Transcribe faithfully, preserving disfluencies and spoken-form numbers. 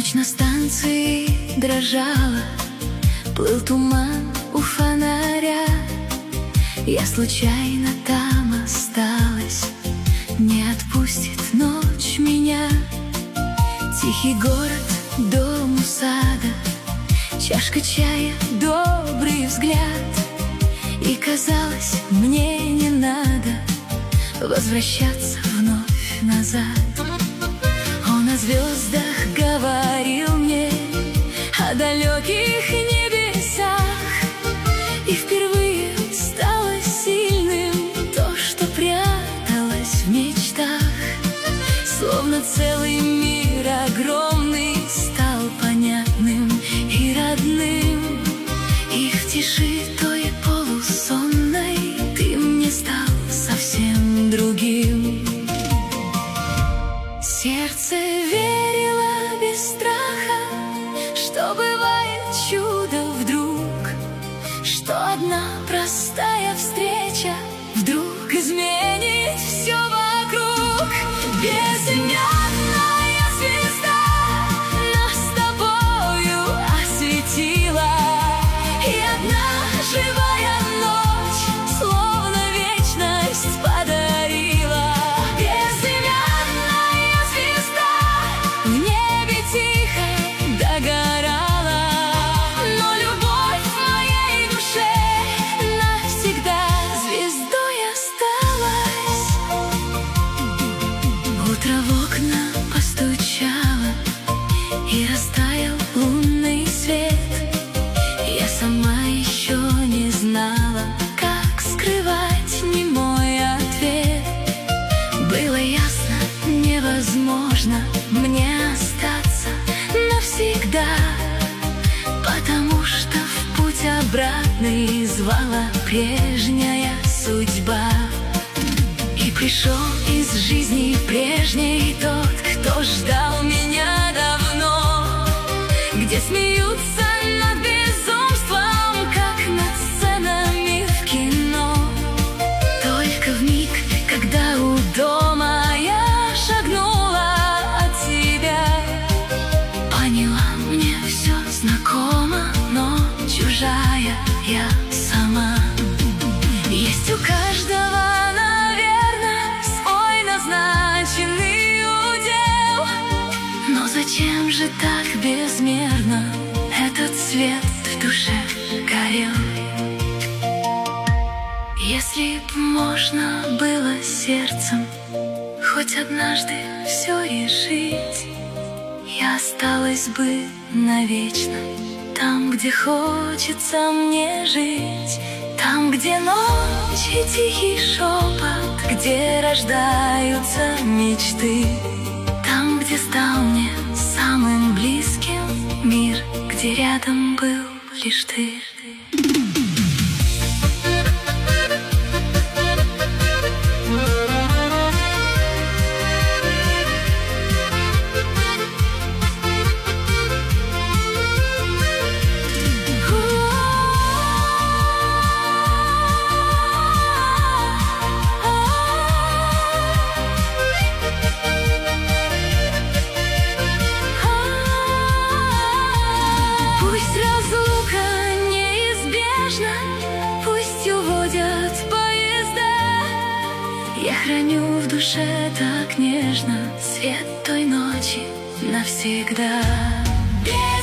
Ночь на станции дрожала, плыл туман у фонаря. Я случайно там осталась, не отпустит ночь меня. Тихий город, дом у сада, чашка чая, добрый взгляд. И казалось, мне не надо возвращаться вновь назад. Он о звездах говорил мне, о далеких небесах. И впервые стало сильным то, что пряталось в мечтах. Словно целый мир огромный стал понятным и родным. И в тиши той полусонной ты мне стал совсем другим. Сердце верило без страха, что бывает чудо вдруг, что одна простая встреча вдруг изменит все вокруг. Безымянная звезда нас с тобою осветила, и одна живая ночь словно вечность подарила. Безымянная звезда в небе тихо догорала, но любовь в моей душе навсегда звездой осталась. Утро в окна постучало, и растаял лунный свет. Я сама еще не знала, как скрывать немой ответ. Было ясно, невозможно мне остаться навсегда, потому что в путь обратный звала прежняя судьба. И пришел из жизни прежней тот, кто ждал меня давно, где смеются над безумством, как над сценами в кино. Только в миг, когда у дома я шагнула от тебя, поняла, мне все знакомо, но чужая я сама. Есть у каждого, наверное, свой назначенный удел, но зачем же так безмерно этот свет в душе горел? Если б можно было сердцем хоть однажды все решить, я осталась бы навечно там, где хочется мне жить. Там, где ночь и тихий шепот, где рождаются мечты. Там, где стал мне самым близким мир, где рядом был лишь ты. Пусть разлука неизбежна, пусть уводят поезда, я храню в душе так нежно свет той ночи навсегда.